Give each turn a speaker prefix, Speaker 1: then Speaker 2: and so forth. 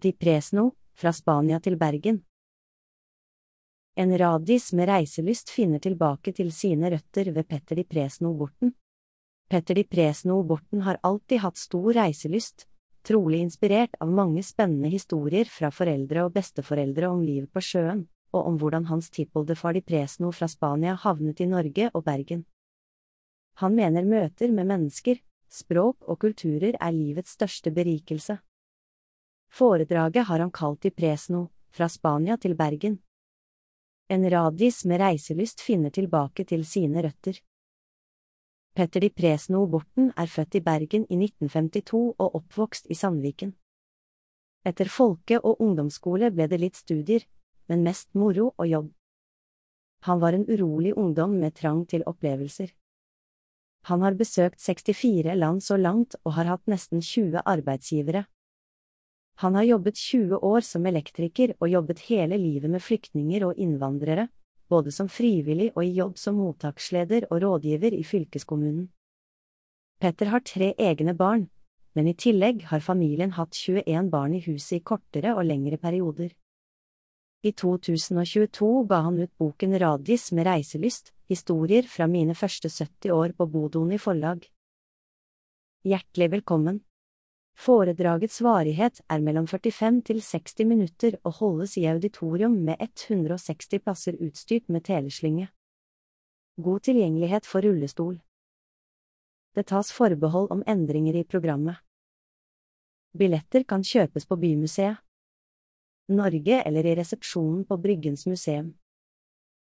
Speaker 1: Di Presno, fra Spania til Bergen. En radis med reiselyst finner tilbake til sine røtter ved Petter Di Presno Borten. Petter Di Presno Borten har alltid hatt stor reiselyst, trolig inspirert av mange spennende historier fra foreldre og besteforeldre om livet på sjøen, og om hvordan hans tippoldefar Di Presno fra Spania havnet i Norge og Bergen. Han mener møter med mennesker, språk og kulturer er livets største berikelse. Foredraget har han kalt Di Presno, fra Spania til Bergen. En radis med reiselyst finner tilbake til sine røtter. Petter Di Presno Borten er født i Bergen i 1952 og oppvokst i Sandviken. Etter folke- og ungdomsskole ble det litt studier, men mest moro og jobb. Han var en urolig ungdom med trang til opplevelser. Han har besøkt 64 land så langt og har hatt nesten 20 arbeidsgivere. Han har jobbet 20 år som elektriker og jobbet hele livet med flyktninger og innvandrere, både som frivillig og i jobb som mottaksleder og rådgiver i fylkeskommunen. Petter har 3 egne barn, men i tillegg har familien hatt 21 barn i huset i kortere og lengre perioder. I 2022 ga han ut boken Radis med reiselyst, historier fra mine første 70 år på Bodoni forlag. Hjertelig velkommen! Foredragets varighet er mellom 45 til 60 minutter og holdes i auditorium med 160 plasser utstyrt med teleslynge. God tilgjengelighet for rullestol. Det tas forbehold om endringer i programmet. Billetter kan kjøpes på Bymuseet Norge eller i resepsjonen på Bryggens museum.